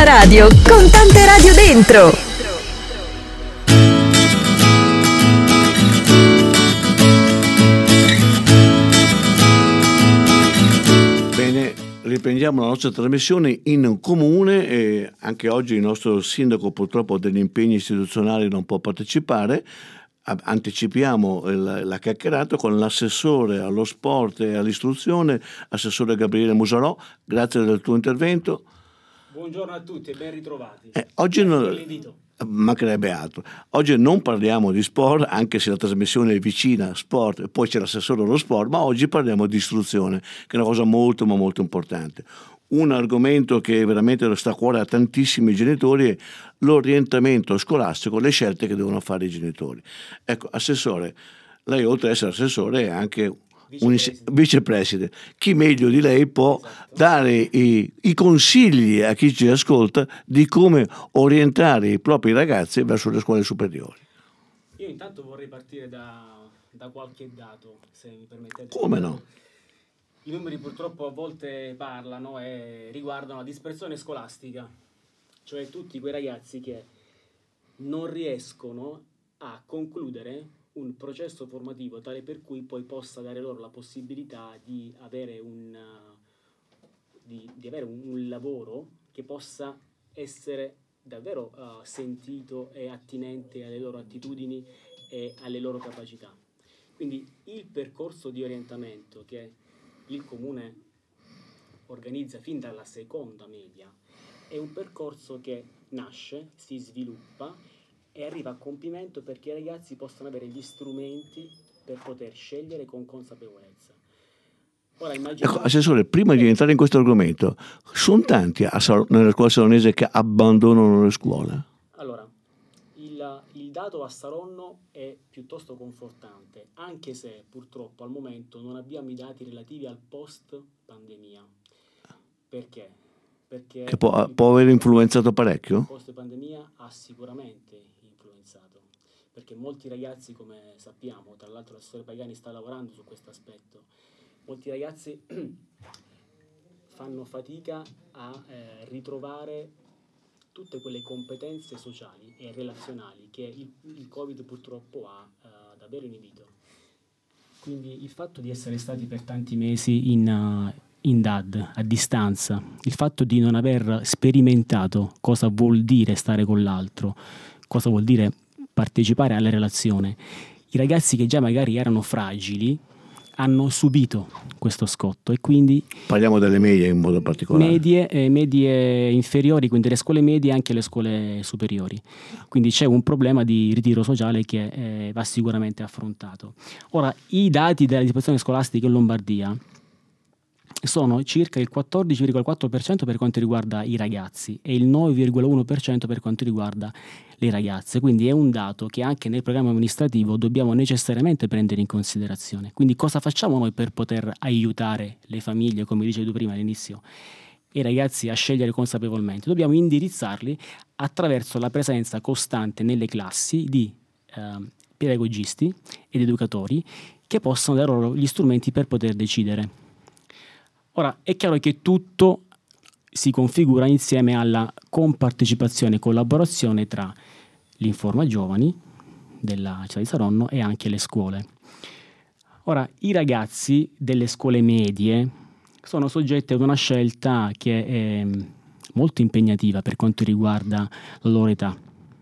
radio con tante radio dentro. Bene, riprendiamo la nostra trasmissione in comune e anche oggi il nostro sindaco purtroppo degli impegni istituzionali non può partecipare. Anticipiamo la chiacchierata con l'assessore allo sport e all'istruzione, assessore Gabriele Musarò. Grazie del tuo intervento. Buongiorno a tutti e ben ritrovati. Oggi mancherebbe altro. Oggi non parliamo di sport, anche se la trasmissione è vicina sport e poi c'è l'assessore allo sport, ma oggi parliamo di istruzione, che è una cosa molto ma molto importante. Un argomento che veramente sta a cuore a tantissimi genitori è l'orientamento scolastico, le scelte che devono fare i genitori. Ecco, assessore, lei oltre ad essere assessore è anche un vicepresidente. Chi meglio di lei può dare i consigli a chi ci ascolta di come orientare i propri ragazzi verso le scuole superiori? Io intanto vorrei partire da qualche dato, se mi permettete. Come no? I numeri purtroppo a volte parlano e riguardano la dispersione scolastica, cioè tutti quei ragazzi che non riescono a concludere un processo formativo tale per cui poi possa dare loro la possibilità di avere un lavoro che possa essere davvero sentito e attinente alle loro attitudini e alle loro capacità. Quindi il percorso di orientamento che il Comune organizza fin dalla seconda media è un percorso che nasce, si sviluppa e arriva a compimento perché i ragazzi possano avere gli strumenti per poter scegliere con consapevolezza. Ora Ecco, assessore, prima di entrare in questo argomento, sono tanti nella scuola salonese che abbandonano le scuole? Allora, il dato a Saronno è piuttosto confortante, anche se purtroppo al momento non abbiamo i dati relativi al post pandemia. Perché? Perché che può aver influenzato parecchio? Il post pandemia ha sicuramente influenzato, perché molti ragazzi, come sappiamo, tra l'altro l'assessore Pagani sta lavorando su questo aspetto, molti ragazzi fanno fatica a ritrovare tutte quelle competenze sociali e relazionali che il Covid purtroppo ha davvero inibito. Quindi il fatto di essere stati per tanti mesi in DAD, a distanza, il fatto di non aver sperimentato cosa vuol dire stare con l'altro, cosa vuol dire partecipare alla relazione, i ragazzi che già magari erano fragili hanno subito questo scotto e quindi parliamo delle medie in modo particolare, medie inferiori, quindi le scuole medie e anche le scuole superiori, quindi c'è un problema di ritiro sociale che va sicuramente affrontato. Ora, i dati della dispersione scolastica in Lombardia sono circa il 14,4% per quanto riguarda i ragazzi e il 9,1% per quanto riguarda le ragazze, quindi è un dato che anche nel programma amministrativo dobbiamo necessariamente prendere in considerazione. Quindi cosa facciamo noi per poter aiutare le famiglie, come dicevi tu prima all'inizio, e i ragazzi a scegliere consapevolmente? Dobbiamo indirizzarli attraverso la presenza costante nelle classi di pedagogisti ed educatori che possano dare loro gli strumenti per poter decidere. Ora, è chiaro che tutto si configura insieme alla compartecipazione e collaborazione tra l'Informa Giovani della città di Saronno e anche le scuole. Ora, i ragazzi delle scuole medie sono soggetti ad una scelta che è molto impegnativa per quanto riguarda la loro età.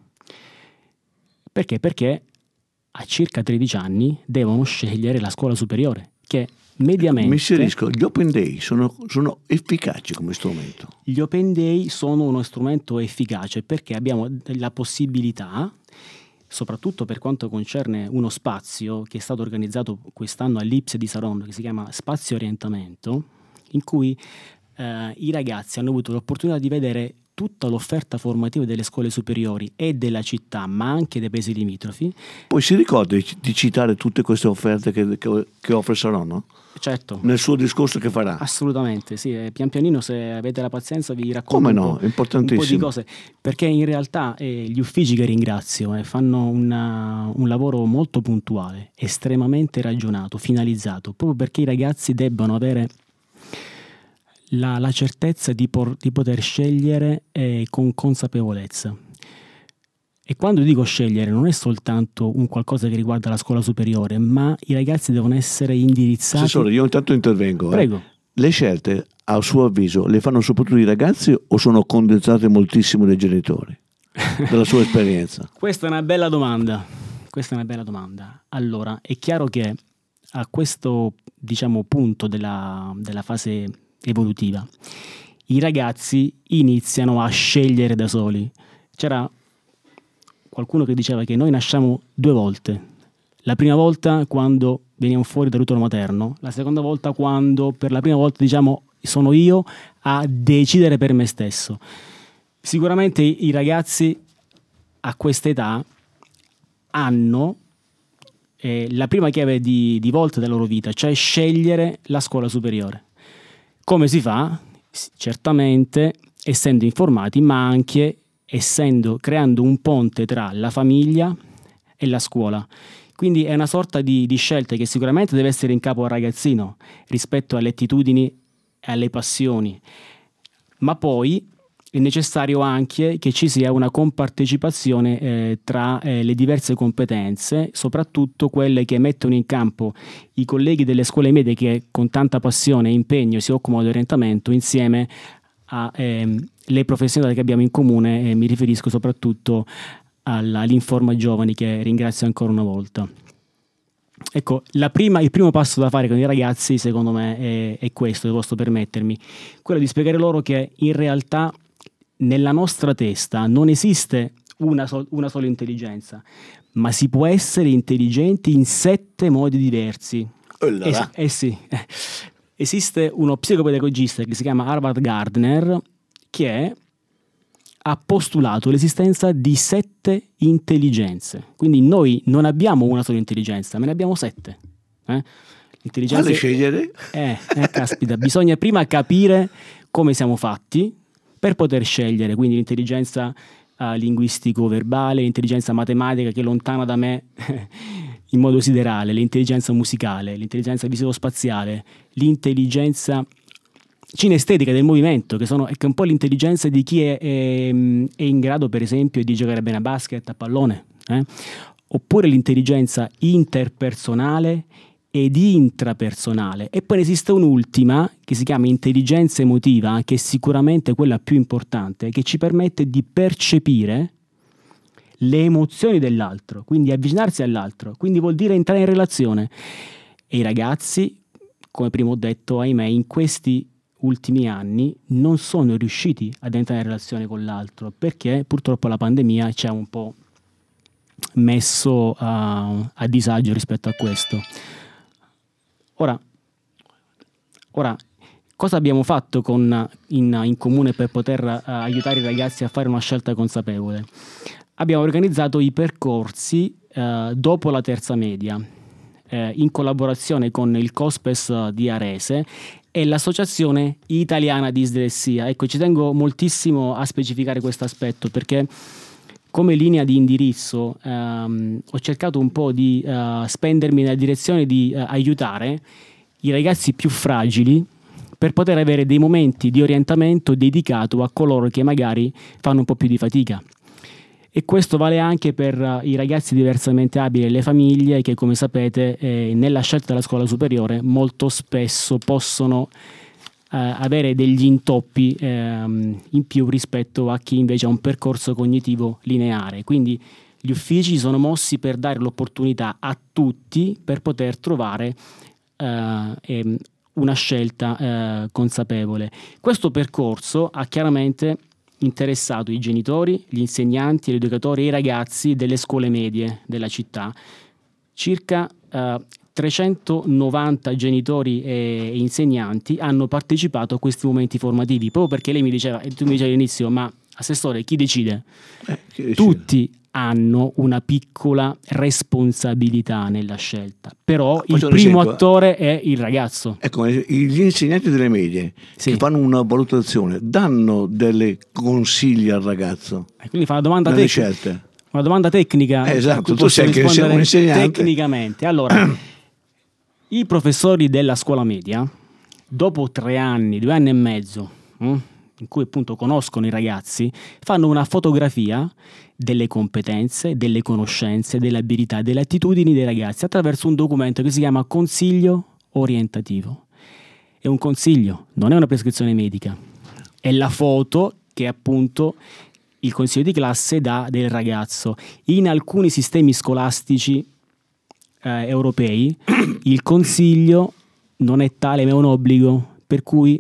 Perché? Perché a circa 13 anni devono scegliere la scuola superiore, che mediamente... Mi inserisco, gli Open Day sono efficaci come strumento. Gli Open Day sono uno strumento efficace perché abbiamo la possibilità, soprattutto per quanto concerne uno spazio che è stato organizzato quest'anno all'Ipse di Saronno, che si chiama Spazio Orientamento, in cui i ragazzi hanno avuto l'opportunità di vedere tutta l'offerta formativa delle scuole superiori e della città, ma anche dei paesi limitrofi. Poi si ricorda di citare tutte queste offerte che offre Saronno? Certo. Nel suo discorso che farà? Assolutamente, sì. Pian pianino, se avete la pazienza, vi racconto un po' di cose, perché in realtà gli uffici che ringrazio fanno un lavoro molto puntuale, estremamente ragionato, finalizzato, proprio perché i ragazzi debbano avere la certezza di poter scegliere con consapevolezza. E quando dico scegliere non è soltanto un qualcosa che riguarda la scuola superiore, ma i ragazzi devono essere indirizzati. Assessore, io intanto intervengo. Prego. Le scelte, a suo avviso, le fanno soprattutto i ragazzi o sono condensate moltissimo dai genitori? Dalla sua esperienza. Questa è una bella domanda. Allora, è chiaro che a questo, diciamo, punto della fase evolutiva, i ragazzi iniziano a scegliere da soli. C'era qualcuno che diceva che noi nasciamo 2 volte. La prima volta quando veniamo fuori dall'utero materno, la seconda volta quando per la prima volta, diciamo, sono io a decidere per me stesso. Sicuramente i ragazzi a questa età hanno la prima chiave di volta della loro vita, cioè scegliere la scuola superiore. Come si fa? Certamente essendo informati, ma anche creando un ponte tra la famiglia e la scuola. Quindi è una sorta di scelta che sicuramente deve essere in capo al ragazzino rispetto alle attitudini e alle passioni, ma poi è necessario anche che ci sia una compartecipazione tra le diverse competenze, soprattutto quelle che mettono in campo i colleghi delle scuole medie che con tanta passione e impegno si occupano di orientamento insieme alle professionalità che abbiamo in comune, mi riferisco soprattutto all'Informa Giovani, che ringrazio ancora una volta. Ecco, il primo passo da fare con i ragazzi, secondo me, è questo, se posso permettermi, quello di spiegare loro che in realtà nella nostra testa non esiste una sola intelligenza, ma si può essere intelligenti in 7 modi diversi. Sì. Esiste uno psicopedagogista che si chiama Harvard Gardner che ha postulato l'esistenza di 7 intelligenze. Quindi noi non abbiamo una sola intelligenza, ma ne abbiamo 7. L'intelligenza. Vale scegliere? Caspita, bisogna prima capire come siamo fatti per poter scegliere. Quindi l'intelligenza linguistico-verbale, l'intelligenza matematica che è lontana da me in modo siderale, l'intelligenza musicale, l'intelligenza visivo-spaziale, l'intelligenza cinestetica del movimento, che è un po' l'intelligenza di chi è in grado, per esempio, di giocare bene a basket, a pallone, oppure l'intelligenza interpersonale ed intrapersonale. E poi esiste un'ultima che si chiama intelligenza emotiva, che è sicuramente quella più importante, che ci permette di percepire le emozioni dell'altro, quindi avvicinarsi all'altro, quindi vuol dire entrare in relazione. E i ragazzi, come prima ho detto, ahimè, in questi ultimi anni non sono riusciti ad entrare in relazione con l'altro, perché purtroppo la pandemia ci ha un po' messo a disagio rispetto a questo. Ora, cosa abbiamo fatto in comune per poter aiutare i ragazzi a fare una scelta consapevole? Abbiamo organizzato i percorsi dopo la terza media, in collaborazione con il COSPES di Arese e l'Associazione Italiana di Dislessia. Ecco, ci tengo moltissimo a specificare questo aspetto, perché come linea di indirizzo ho cercato un po' di spendermi nella direzione di aiutare i ragazzi più fragili per poter avere dei momenti di orientamento dedicato a coloro che magari fanno un po' più di fatica. E questo vale anche per i ragazzi diversamente abili e le famiglie che, come sapete, nella scelta della scuola superiore molto spesso possono avere degli intoppi in più rispetto a chi invece ha un percorso cognitivo lineare. Quindi gli uffici sono mossi per dare l'opportunità a tutti per poter trovare una scelta consapevole. Questo percorso ha chiaramente interessato i genitori, gli insegnanti, gli educatori e i ragazzi delle scuole medie della città. Circa 390 genitori e insegnanti hanno partecipato a questi momenti formativi, proprio perché lei mi diceva, e tu mi dicevi all'inizio, ma assessore, chi decide? Tutti hanno una piccola responsabilità nella scelta, però il primo attore è il ragazzo. Ecco, gli insegnanti delle medie che fanno una valutazione danno delle consigli al ragazzo. Quindi fa una domanda tecnica. Una domanda tecnica. Esatto, tu sai che sei un insegnante. Tecnicamente. Allora, i professori della scuola media dopo 3 anni, 2 anni e mezzo, in cui appunto conoscono i ragazzi, fanno una fotografia delle competenze, delle conoscenze, delle abilità, delle attitudini dei ragazzi attraverso un documento che si chiama consiglio orientativo. È un consiglio, non è una prescrizione medica, è la foto che appunto il consiglio di classe dà del ragazzo. In alcuni sistemi scolastici europei il consiglio non è tale, ma è un obbligo, per cui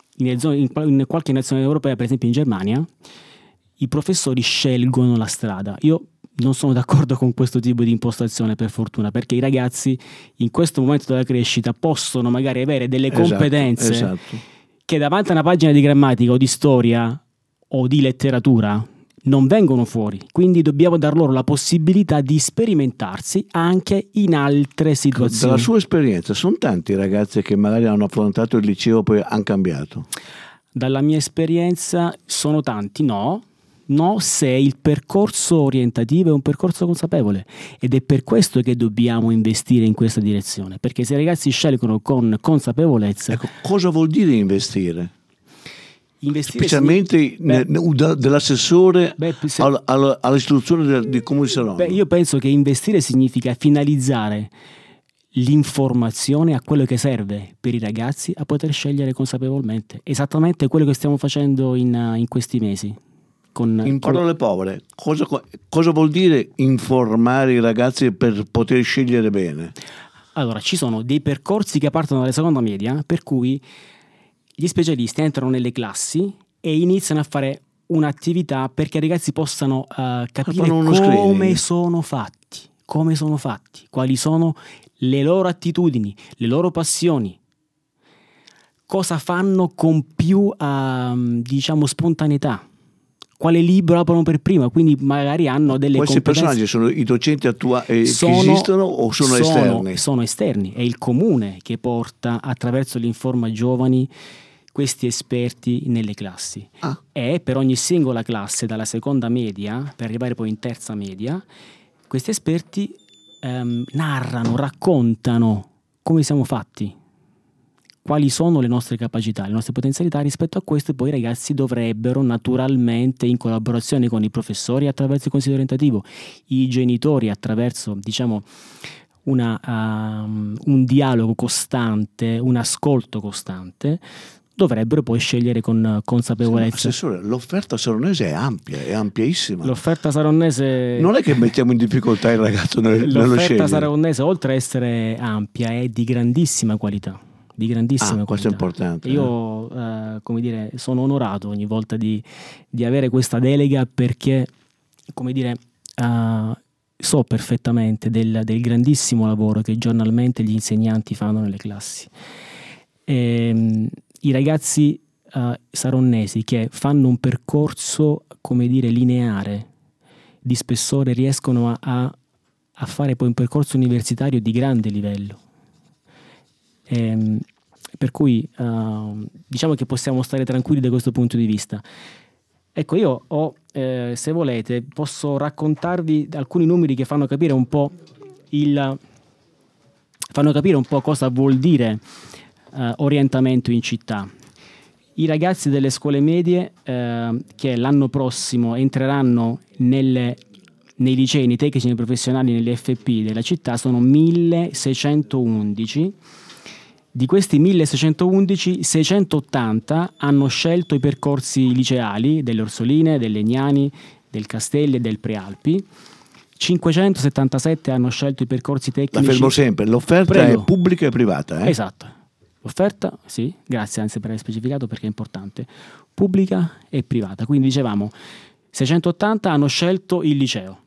in qualche nazione europea, per esempio in Germania, i professori scelgono la strada. Io non sono d'accordo con questo tipo di impostazione, per fortuna, perché i ragazzi in questo momento della crescita possono magari avere delle competenze che davanti a una pagina di grammatica o di storia o di letteratura non vengono fuori, quindi dobbiamo dar loro la possibilità di sperimentarsi anche in altre situazioni. Dalla sua esperienza, sono tanti ragazzi che magari hanno affrontato il liceo e poi hanno cambiato? Dalla mia esperienza sono tanti, no, se il percorso orientativo è un percorso consapevole, ed è per questo che dobbiamo investire in questa direzione, perché se i ragazzi scelgono con consapevolezza... Ecco, cosa vuol dire investire? Specialmente dall'assessore all'istituzione di Comune Saronno. Io penso che investire significa finalizzare l'informazione a quello che serve per i ragazzi a poter scegliere consapevolmente. Esattamente quello che stiamo facendo in questi mesi. In parole povere, cosa vuol dire informare i ragazzi per poter scegliere bene? Allora, ci sono dei percorsi che partono dalla seconda media, per cui gli specialisti entrano nelle classi e iniziano a fare un'attività perché i ragazzi possano capire come sono fatti, quali sono le loro attitudini, le loro passioni, cosa fanno con più spontaneità, quale libro aprono per prima, quindi magari hanno delle Questi competenze. personaggi sono i docenti che esistono o sono esterni? Sono esterni, è il comune che porta attraverso l'Informa Giovani questi esperti nelle classi. E per ogni singola classe, dalla seconda media per arrivare poi in terza media, questi esperti narrano, raccontano come siamo fatti, quali sono le nostre capacità, le nostre potenzialità. Rispetto a questo poi i ragazzi dovrebbero naturalmente, in collaborazione con i professori attraverso il consiglio orientativo, i genitori attraverso un dialogo costante, un ascolto costante, dovrebbero poi scegliere con consapevolezza. Assessore, l'offerta saronese è ampia, è ampiissima. L'offerta saronese... Non è che mettiamo in difficoltà il ragazzo nello scegliere. L'offerta saronese, oltre a essere ampia, è di grandissima qualità. Questo è importante. Io sono onorato ogni volta di avere questa delega, perché so perfettamente del grandissimo lavoro che giornalmente gli insegnanti fanno nelle classi. I ragazzi saronnesi che fanno un percorso lineare, di spessore, riescono a fare poi un percorso universitario di grande livello. Per cui diciamo che possiamo stare tranquilli da questo punto di vista. Ecco, io se volete posso raccontarvi alcuni numeri che fanno capire un po' cosa vuol dire orientamento in città. I ragazzi delle scuole medie che l'anno prossimo entreranno nei licei, nei tecnici, nei professionali, nelle FP della città sono 1611. Di questi 1611, 680 hanno scelto i percorsi liceali delle Orsoline, del Legnani, del Castelli e del Prealpi. 577 hanno scelto i percorsi tecnici. La fermo sempre, l'offerta è pubblica e privata. Esatto, l'offerta, sì, grazie anzi per aver specificato, perché è importante, pubblica e privata. Quindi dicevamo, 680 hanno scelto il liceo,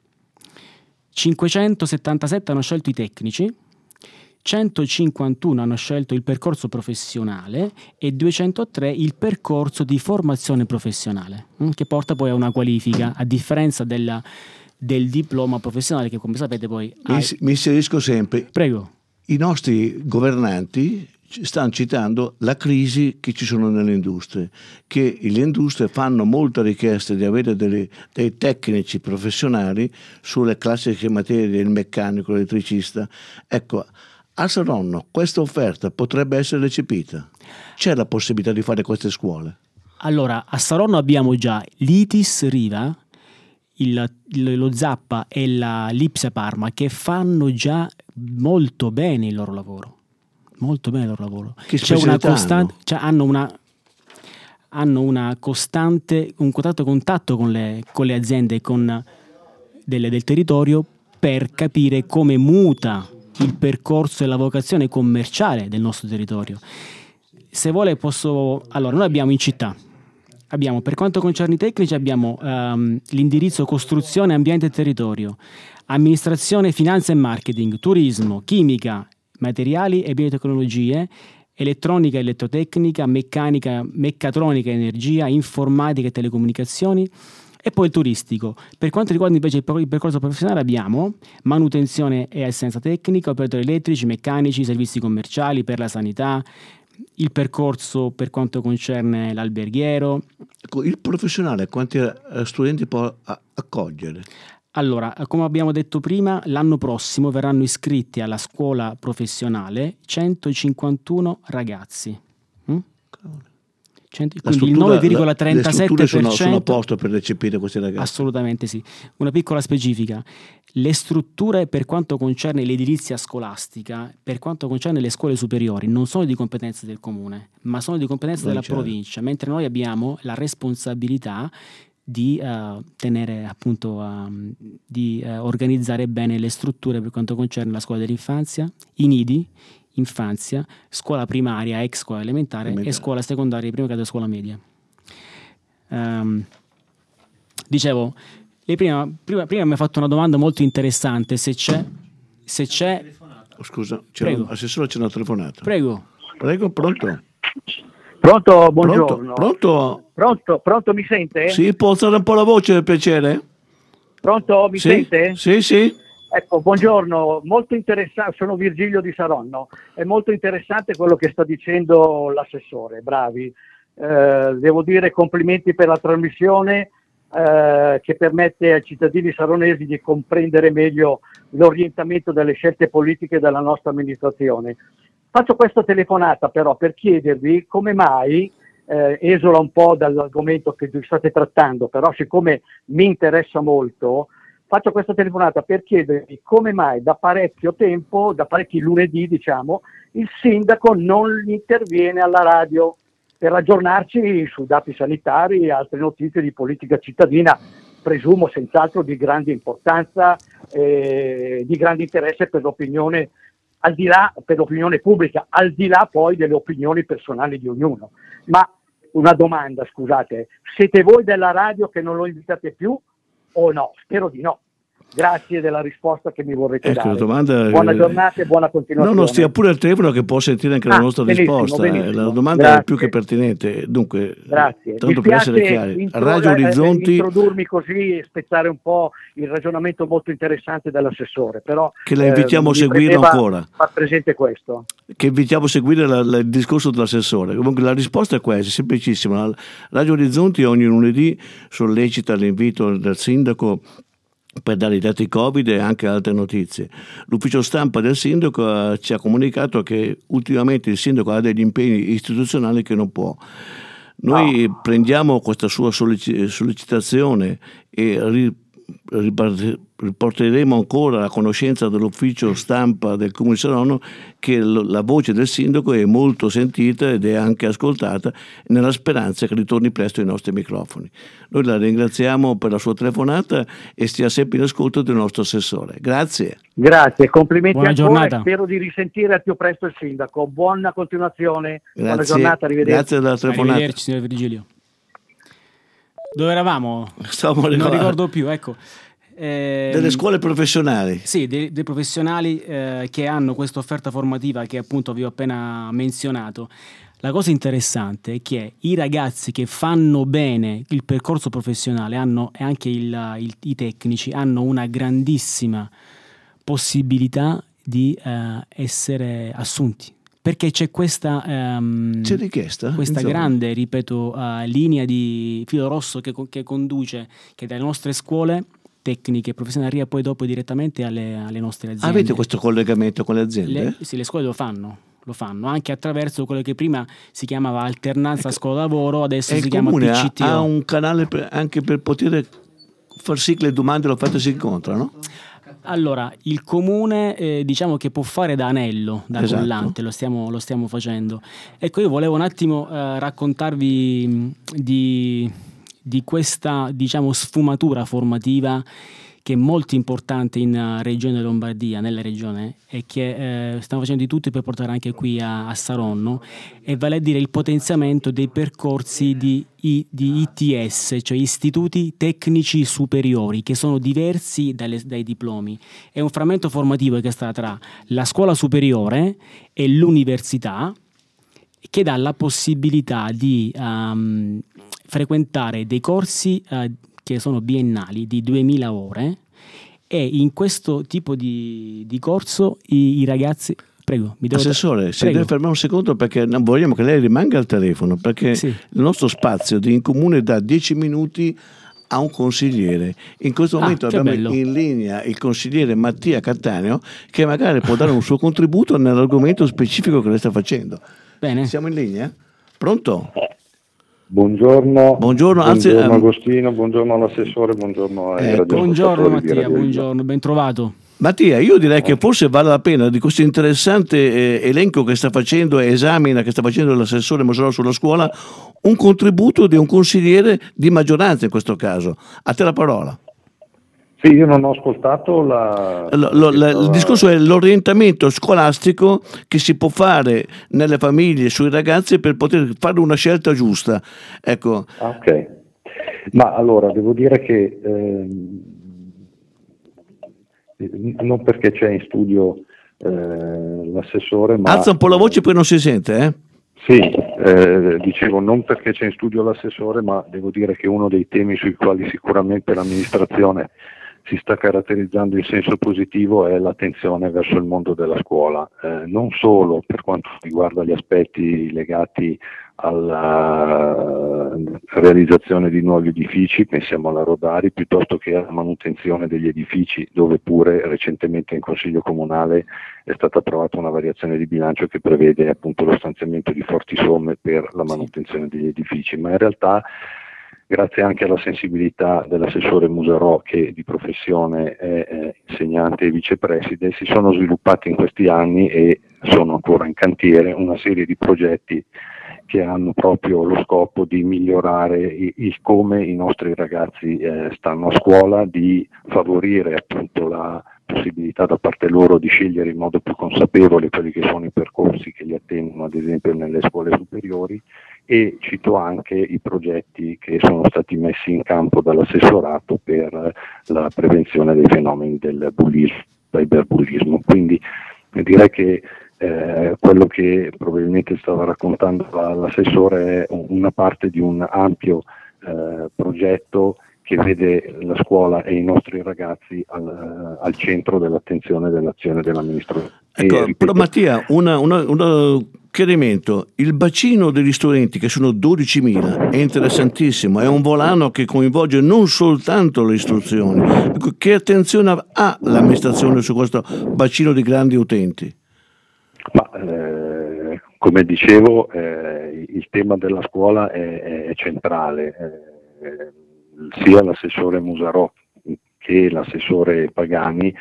577 hanno scelto i tecnici, 151 hanno scelto il percorso professionale e 203 il percorso di formazione professionale, che porta poi a una qualifica, a differenza del diploma professionale che, come sapete, poi... Mi inserisco sempre. Prego. I nostri governanti stanno citando la crisi che ci sono nelle industrie, che le industrie fanno molta richiesta di avere dei tecnici professionali sulle classiche materie, il meccanico, l'elettricista. Ecco, a Saronno questa offerta potrebbe essere recepita? C'è la possibilità di fare queste scuole? Allora, a Saronno abbiamo già l'ITIS Riva, lo Zappa e l'Ipsia Parma, che fanno già molto bene il loro lavoro. Molto bene il loro lavoro. Che C'è una specialità costante, cioè hanno una costante, un contatto con le aziende del territorio per capire come muta il percorso e la vocazione commerciale del nostro territorio. Se vuole allora noi abbiamo in città, per quanto concerne i tecnici, abbiamo l'indirizzo costruzione, ambiente e territorio, amministrazione, finanza e marketing, turismo, chimica, materiali e biotecnologie, elettronica, elettrotecnica, meccanica, meccatronica, energia, informatica e telecomunicazioni, e poi il turistico. Per quanto riguarda invece il percorso professionale, abbiamo manutenzione e assistenza tecnica, operatori elettrici, meccanici, servizi commerciali, per la sanità, il percorso per quanto concerne l'alberghiero. Il professionale quanti studenti può accogliere? Allora, come abbiamo detto prima, l'anno prossimo verranno iscritti alla scuola professionale 151 ragazzi. Quindi il 9,37%. Le strutture sono a posto per recepire questi ragazzi? Assolutamente sì. Una piccola specifica: le strutture per quanto concerne l'edilizia scolastica, per quanto concerne le scuole superiori, non sono di competenza del comune, ma sono di competenza della provincia, mentre noi abbiamo la responsabilità di tenere appunto di organizzare bene le strutture per quanto concerne la scuola dell'infanzia, i nidi infanzia, scuola primaria, ex scuola elementare e scuola secondaria, prima grado e scuola media. Dicevo, lei prima mi ha fatto una domanda molto interessante, se c'è Scusa, assessore, c'è una telefonata. Prego, pronto? Pronto, buongiorno. Pronto, mi sente? Sì, può alzare un po' la voce, per piacere? Pronto, mi sente? Sì. Ecco, buongiorno, molto interessante, sono Virgilio di Saronno, è molto interessante quello che sta dicendo l'assessore, bravi. Devo dire complimenti per la trasmissione che permette ai cittadini saronesi di comprendere meglio l'orientamento delle scelte politiche della nostra amministrazione. Faccio questa telefonata però per chiedervi come mai, esula un po' dall'argomento che state trattando, però siccome mi interessa molto, faccio questa telefonata per chiedervi come mai da parecchio tempo, da parecchi lunedì diciamo, il sindaco non interviene alla radio per aggiornarci su dati sanitari e altre notizie di politica cittadina, presumo senz'altro di grande importanza, di grande interesse per l'opinione, al di là, per l'opinione pubblica, al di là poi delle opinioni personali di ognuno. Ma una domanda, scusate, siete voi della radio che non lo invitate più o no? Spero di no. Grazie della risposta che mi vorrete dare. Domanda, buona giornata e buona continuazione. No, stia pure al telefono che può sentire anche la nostra risposta. Benissimo. La domanda è più che pertinente. Dunque, grazie. Tanto per essere chiari, Radio Orizzonti, introdurmi così e spezzare un po' il ragionamento molto interessante dell'assessore, però che la invitiamo a seguire ancora. Far presente questo. Che invitiamo a seguire il discorso dell'assessore. Comunque la risposta è questa, semplicissima. Radio Orizzonti ogni lunedì sollecita l'invito del sindaco per dare i dati Covid e anche altre notizie. L'ufficio stampa del sindaco ci ha comunicato che ultimamente il sindaco ha degli impegni istituzionali che non può. Noi prendiamo questa sua sollecitazione e riporteremo ancora a conoscenza dell'ufficio stampa del Comune di Saronno che la voce del sindaco è molto sentita ed è anche ascoltata, nella speranza che ritorni presto ai nostri microfoni. Noi la ringraziamo per la sua telefonata e stia sempre in ascolto del nostro assessore. Grazie, complimenti buona ancora, giornata. Spero di risentire al più presto il sindaco. Buona continuazione. Grazie. Buona giornata, arrivederci. Grazie della telefonata. Arrivederci, signor Virgilio. Dove eravamo? Non ricordo più, ecco. Delle scuole professionali. Sì, dei professionali che hanno questa offerta formativa che appunto vi ho appena menzionato. La cosa interessante è che i ragazzi che fanno bene il percorso professionale e anche i tecnici hanno una grandissima possibilità di essere assunti. Perché c'è questa c'è richiesta, questa grande, ripeto, linea di filo rosso che conduce, che dalle nostre scuole tecniche e professionali arriva poi dopo direttamente alle nostre aziende. Avete questo collegamento con le aziende? Sì, le scuole lo fanno. anche attraverso quello che prima si chiamava alternanza scuola-lavoro, adesso E si il chiama comune PCTO. ha un canale anche per poter far sì che le domande e le offerte si incontrano? Allora, il comune diciamo che può fare da anello, da Esatto. collante, lo stiamo facendo. Ecco, io volevo un attimo raccontarvi di questa, diciamo, sfumatura formativa che è molto importante in Regione Lombardia, nella regione, e che stiamo facendo di tutto per portare anche qui a Saronno, e vale a dire il potenziamento dei percorsi di ITS, cioè Istituti Tecnici Superiori, che sono diversi dai diplomi. È un frammento formativo che sta tra la scuola superiore e l'università, che dà la possibilità di frequentare dei corsi che sono biennali di 2000 ore, e in questo tipo di corso i ragazzi... Prego, mi devo... Assessore, si Prego. deve fermare un secondo perché non vogliamo che lei rimanga al telefono, perché Sì. il nostro spazio in comune dà 10 minuti a un consigliere. In questo momento che abbiamo bello. in linea il consigliere Mattia Cattaneo, che magari può dare un suo contributo nell'argomento specifico che lei sta facendo. Bene. Siamo in linea? Pronto? Buongiorno Anzi, Agostino, buongiorno all'assessore, buongiorno ai radioascoltatori buongiorno di Mattia, Radio Ilva. buongiorno, ben trovato. Mattia, io direi che forse vale la pena di questo interessante elenco che sta facendo e esamina che sta facendo l'assessore Muserò sulla scuola, un contributo di un consigliere di maggioranza in questo caso. A te la parola. Sì, io non ho ascoltato Il discorso è l'orientamento scolastico che si può fare nelle famiglie, sui ragazzi, per poter fare una scelta giusta. Ecco. Ok, ma allora devo dire che non perché c'è in studio l'assessore, ma... Alza un po' la voce, poi non si sente, eh? Sì, dicevo non perché c'è in studio l'assessore, ma devo dire che uno dei temi sui quali sicuramente l'amministrazione si sta caratterizzando in senso positivo è l'attenzione verso il mondo della scuola, non solo per quanto riguarda gli aspetti legati alla realizzazione di nuovi edifici, pensiamo alla Rodari, piuttosto che alla manutenzione degli edifici, dove pure recentemente in Consiglio Comunale è stata approvata una variazione di bilancio che prevede appunto lo stanziamento di forti somme per la manutenzione degli edifici, ma in realtà grazie anche alla sensibilità dell'assessore Muserò, che di professione è insegnante e vicepreside, si sono sviluppati in questi anni e sono ancora in cantiere una serie di progetti che hanno proprio lo scopo di migliorare il come i nostri ragazzi stanno a scuola, di favorire appunto la possibilità da parte loro di scegliere in modo più consapevole quelli che sono i percorsi che li attendono, ad esempio nelle scuole superiori, e cito anche i progetti che sono stati messi in campo dall'assessorato per la prevenzione dei fenomeni del bullismo, cyberbullismo. Quindi direi che quello che probabilmente stava raccontando l'assessore è una parte di un ampio progetto che vede la scuola e i nostri ragazzi al centro dell'attenzione dell'azione dell'amministrazione. Ecco, però Mattia, un chiarimento: il bacino degli studenti, che sono 12.000, è interessantissimo, è un volano che coinvolge non soltanto le istruzioni. Ecco, che attenzione ha l'amministrazione su questo bacino di grandi utenti? Ma come dicevo, il tema della scuola è centrale. Sia l'assessore Muserò che l'assessore Pagani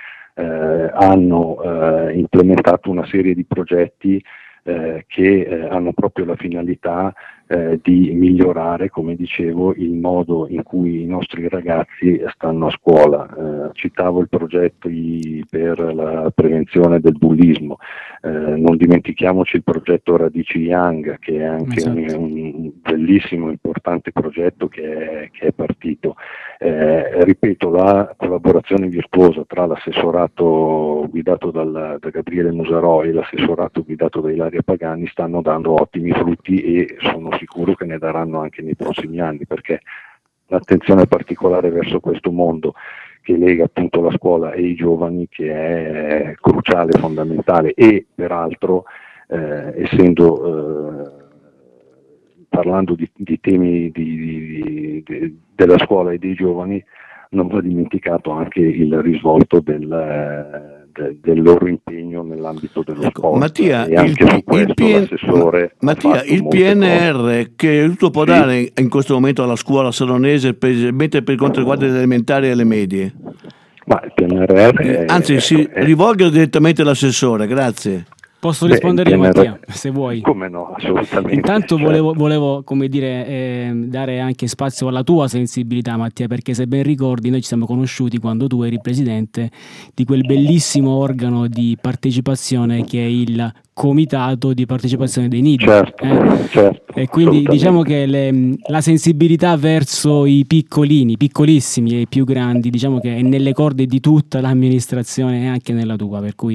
hanno implementato una serie di progetti che hanno proprio la finalità di migliorare, come dicevo, il modo in cui i nostri ragazzi stanno a scuola. Citavo il progetto per la prevenzione del bullismo, non dimentichiamoci il progetto Radici Young, che è anche un bellissimo, importante progetto che è partito. Ripeto, la collaborazione virtuosa tra l'assessorato guidato da Gabriele Muserò e l'assessorato guidato da Ilaria Pagani stanno dando ottimi frutti, e sono sicuro che ne daranno anche nei prossimi anni, perché l'attenzione particolare verso questo mondo che lega appunto la scuola e i giovani, che è cruciale, fondamentale, e peraltro parlando di temi della scuola e dei giovani, non va dimenticato anche il risvolto del del loro impegno nell'ambito dello sport. Mattia, e anche su questo l'assessore Mattia, il PNR che aiuto può dare in questo momento alla scuola saronese, mentre per quanto riguarda le elementari e le medie? Ma il PNRR anzi, si rivolga direttamente all'assessore, grazie. Posso rispondere io, Mattia, se vuoi? Come no, assolutamente. Intanto volevo come dire, dare anche spazio alla tua sensibilità, Mattia, perché se ben ricordi noi ci siamo conosciuti quando tu eri presidente di quel bellissimo organo di partecipazione che è il Comitato di Partecipazione dei Nidi. Certo, e quindi diciamo che la sensibilità verso i piccolissimi e i più grandi, diciamo che è nelle corde di tutta l'amministrazione e anche nella tua, per cui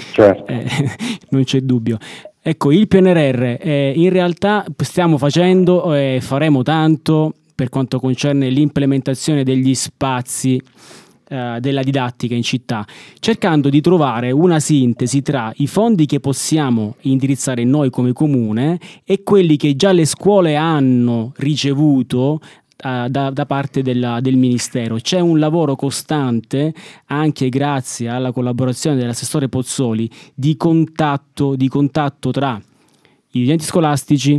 non c'è dubbio. Ecco, il PNRR in realtà stiamo facendo e faremo tanto per quanto concerne l'implementazione degli spazi della didattica in città, cercando di trovare una sintesi tra i fondi che possiamo indirizzare noi come comune e quelli che già le scuole hanno ricevuto da parte del Ministero. C'è un lavoro costante, anche grazie alla collaborazione dell'assessore Pozzoli, di contatto tra i dirigenti scolastici,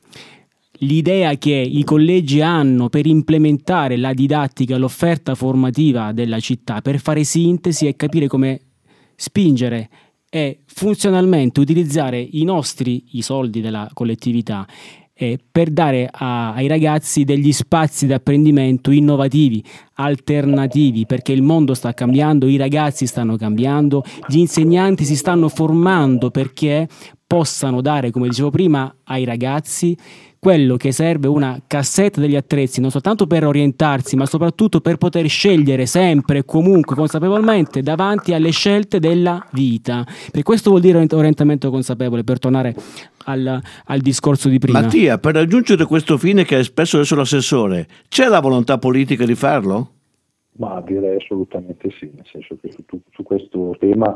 l'idea che i collegi hanno per implementare la didattica e l'offerta formativa della città, per fare sintesi e capire come spingere e funzionalmente utilizzare i soldi della collettività per dare ai ragazzi degli spazi di apprendimento innovativi, alternativi, perché il mondo sta cambiando, i ragazzi stanno cambiando, gli insegnanti si stanno formando perché possano dare, come dicevo prima, ai ragazzi quello che serve, una cassetta degli attrezzi, non soltanto per orientarsi, ma soprattutto per poter scegliere sempre e comunque consapevolmente davanti alle scelte della vita. Per questo vuol dire orientamento consapevole, per tornare al discorso di prima. Mattia, per raggiungere questo fine che hai espresso adesso l'assessore, c'è la volontà politica di farlo? Ma direi assolutamente sì, nel senso che su questo tema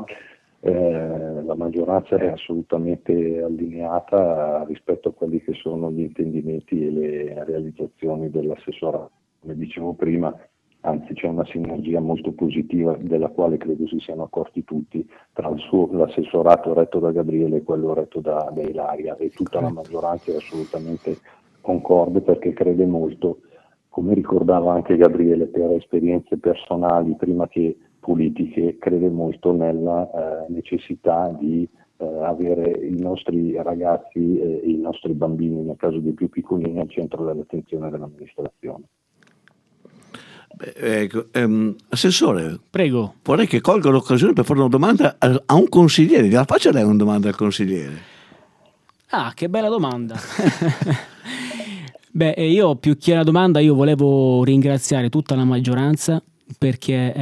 la maggioranza è assolutamente allineata rispetto a quelli che sono gli intendimenti e le realizzazioni dell'assessorato. Come dicevo prima, anzi c'è una sinergia molto positiva della quale credo si siano accorti tutti tra l'assessorato retto da Gabriele e quello retto da Ilaria, e tutta la maggioranza è assolutamente concorde perché crede molto, come ricordava anche Gabriele, per esperienze personali prima che politiche, crede molto nella necessità di avere i nostri ragazzi e i nostri bambini, nel caso dei più piccolini, al centro dell'attenzione dell'amministrazione. Assessore, prego. Vorrei che colga l'occasione per fare una domanda a un consigliere. Gliela faccia lei una domanda al consigliere? Ah, che bella domanda. Io più che una domanda, io volevo ringraziare tutta la maggioranza, perché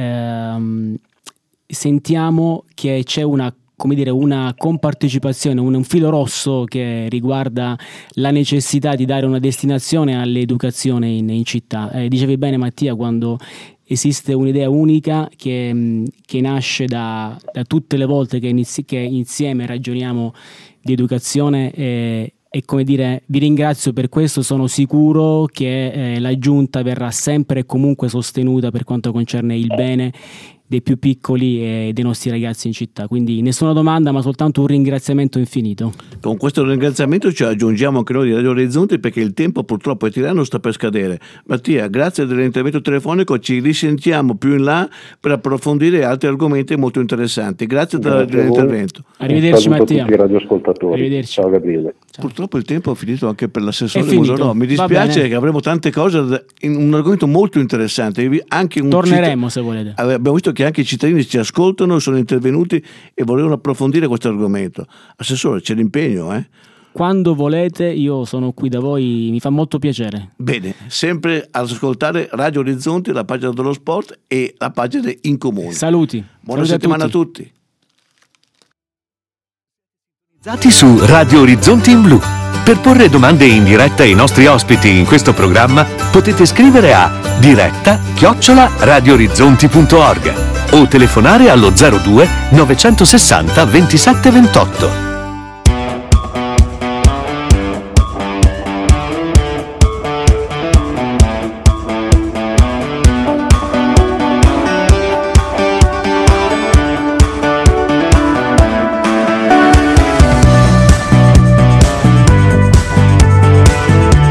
sentiamo che c'è una compartecipazione, un filo rosso che riguarda la necessità di dare una destinazione all'educazione in città. Dicevi bene, Mattia, quando esiste un'idea unica che nasce da tutte le volte che insieme ragioniamo di educazione, e come dire, vi ringrazio per questo. Sono sicuro che la Giunta verrà sempre e comunque sostenuta per quanto concerne il bene dei più piccoli e dei nostri ragazzi in città. Quindi nessuna domanda, ma soltanto un ringraziamento infinito. Con questo ringraziamento ci aggiungiamo anche noi di Radio Orizzonti, perché il tempo purtroppo è tiranno, sta per scadere. Mattia, grazie dell'intervento telefonico, ci risentiamo più in là per approfondire altri argomenti molto interessanti. Grazie dell'intervento. Arrivederci Mattia. A tutti i radioascoltatori. Arrivederci. Ciao Gabriele. Ciao. Purtroppo il tempo è finito anche per l'assessore Musolò. Mi dispiace che avremo tante cose, un argomento molto interessante. Torneremo se volete. Abbiamo visto che anche i cittadini ci ascoltano, sono intervenuti e volevano approfondire questo argomento. Assessore, c'è l'impegno, Quando volete, io sono qui da voi, mi fa molto piacere. Bene, sempre ad ascoltare Radio Orizzonti, la pagina dello sport e la pagina in comune. Saluti. Buona settimana a tutti. Su Radio Orizzonti in Blu. Per porre domande in diretta ai nostri ospiti in questo programma potete scrivere a diretta@radioorizzonti.org o telefonare allo 02 960 27 28.